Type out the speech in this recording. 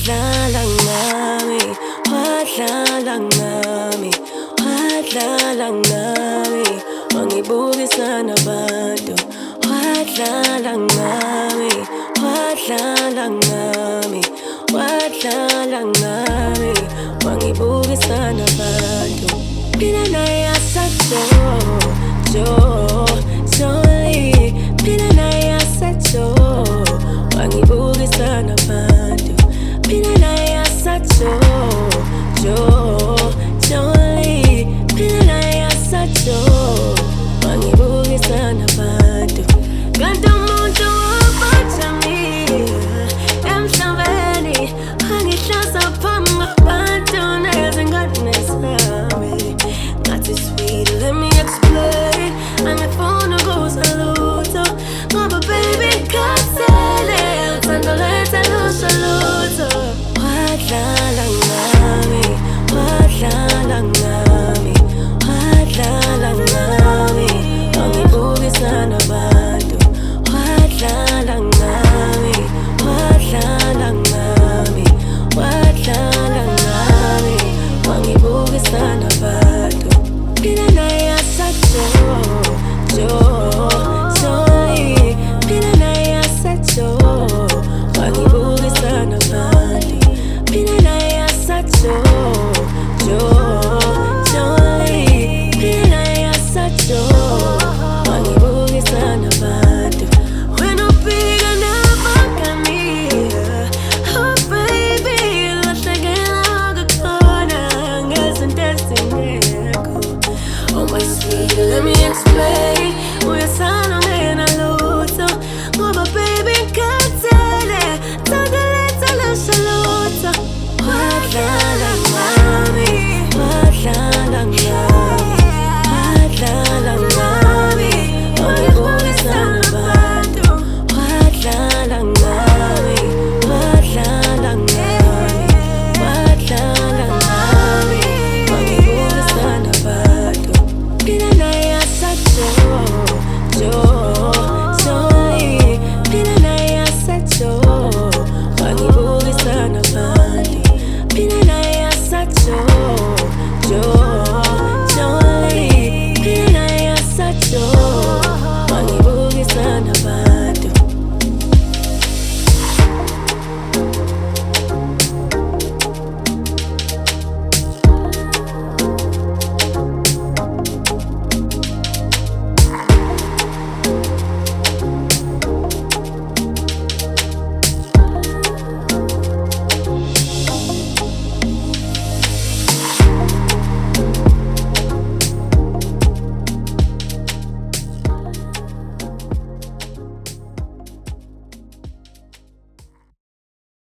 wadlala ngami, wadlala ngami, wadlala ngami, wangibukisa nabantu. Wadlala ngami, wadlala ngami, wadlala ngami, wangibukisa nabantu. Mina nayasa Jolie, mina nayasa wangibukisa nabantu. Mina nayasa Jolie, mina nayasa wangibukisa nabantu. Kanti umuntu ophathami emhlabeni wangihlasa phambi kwabantu nezingane zami. Ngathi sweet, let me explain. Angifuna ukusalutho ngoba baby khathele uthando lethu alusho lutho. Wadlala ngami, wadlala ngami, wadlala ngami, wangibukisa nabantu. Wadlala ngami, wadlala ngami, wadlala ngami, wangibukisa nabantu. Mina nayasa Jolie, mina nayasa wangibukisa nabantu. Mina nayasa Jolie, mina nayasa wangibukisa nabantu. When uphika nabakanira, oh baby, lahlekela kukhona ngezinto ezingekho. Oh my sweet, let me explain.